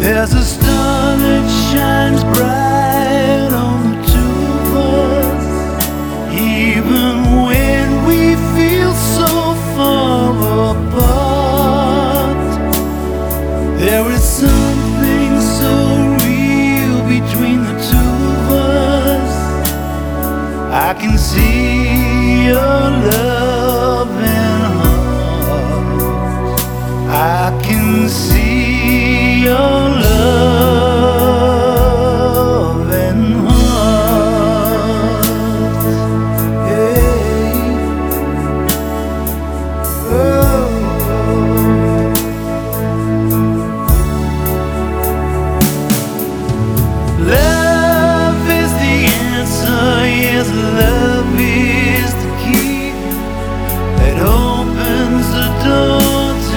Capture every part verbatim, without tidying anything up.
There's a star that shines bright on the two of us, even when we feel so far apart. There is something so real between the two of us. I can see your love and heart. I can see your love and heart. Hey. Oh. Love is the answer, yes, love is the key that opens the door to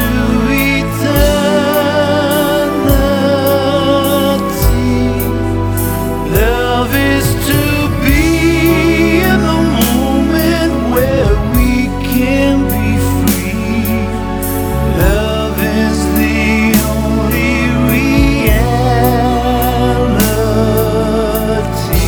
eternity. Love is to be in the moment where we can be free. Love is the only reality.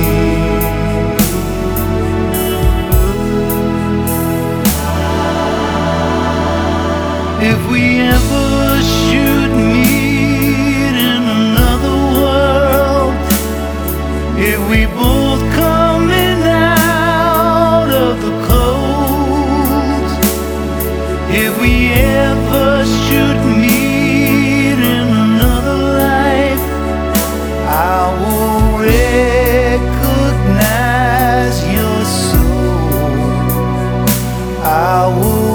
If we ever should meet in another world, if we both coming out of the cold, if we ever should meet in another life, I will recognize your soul. I will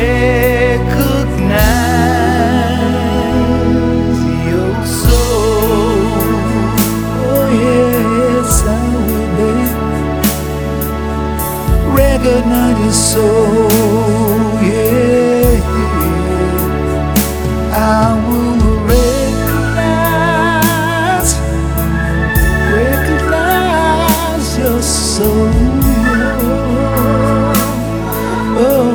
recognize your soul. Oh yes, I will, babe. Recognize your soul, yeah. I will recognize, recognize your soul. Oh.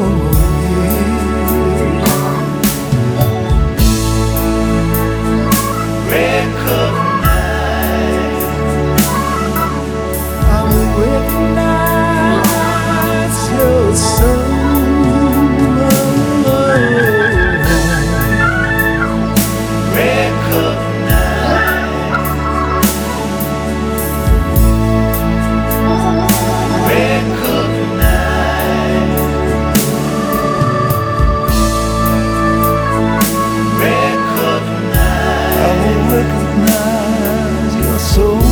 Recognize your soul.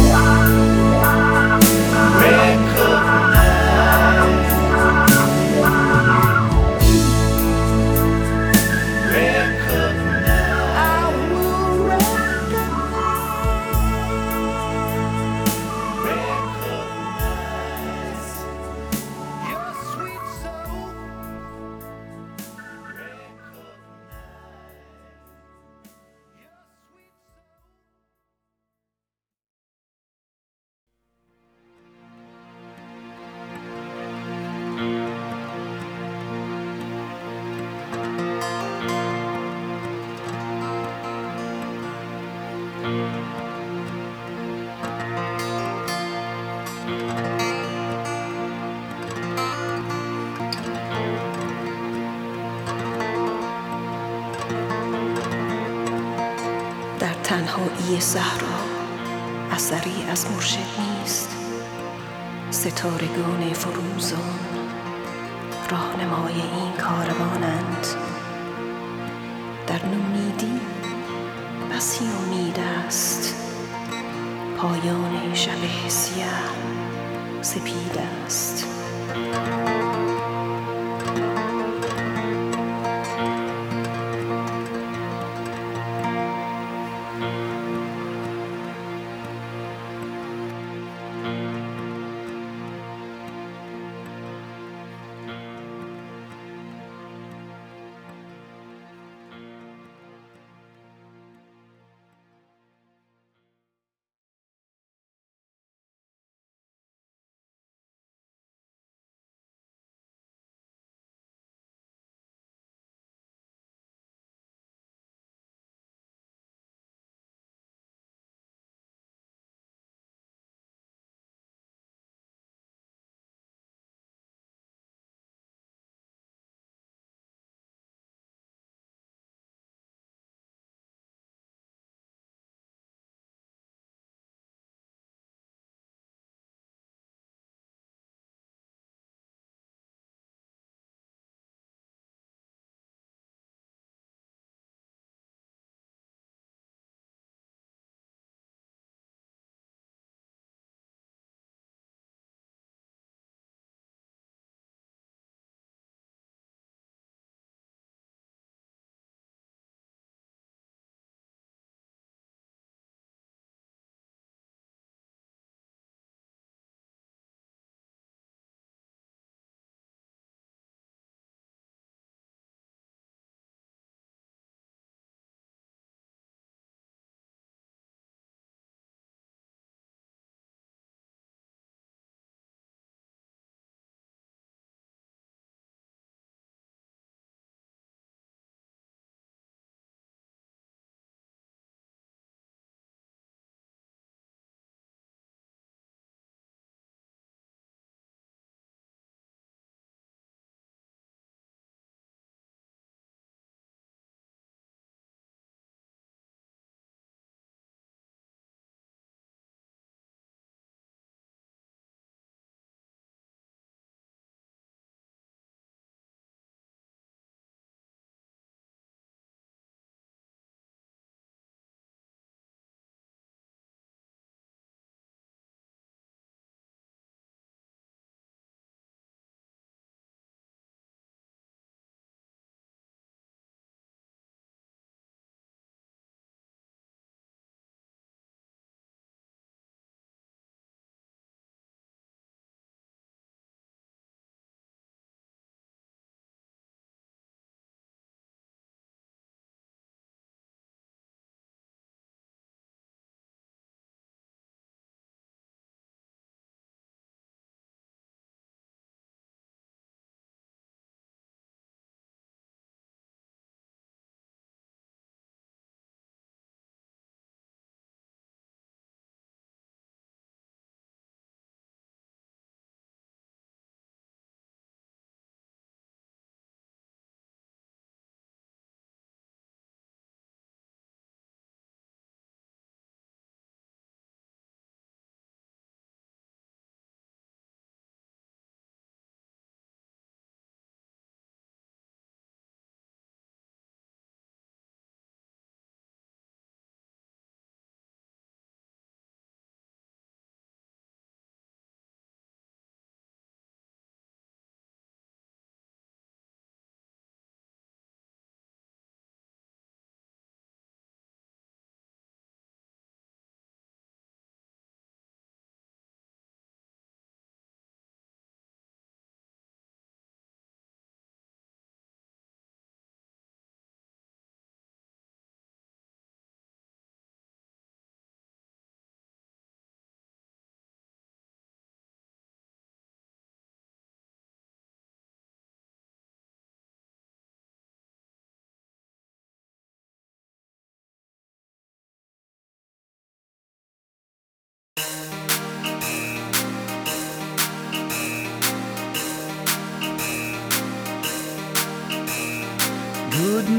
در تنهایی صحرا اثری از مرشد نیست. ستارگان فروزان راهنمای این کاروانند. در نومیدی بسی امید است، پایان شب سیاه سپید است.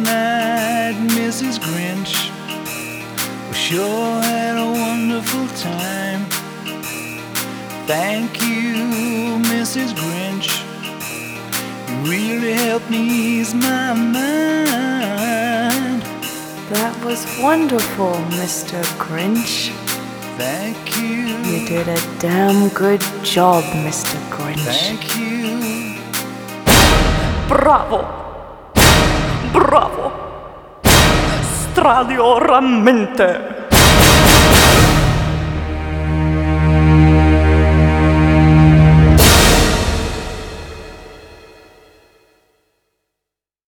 night, Missus Grinch. We sure had a wonderful time. Thank you, Missus Grinch. You really helped me ease my mind. That was wonderful, Mister Grinch. Thank you. You did a damn good job, Mister Grinch. Thank you. Bravo! Bravo! Stradioramente!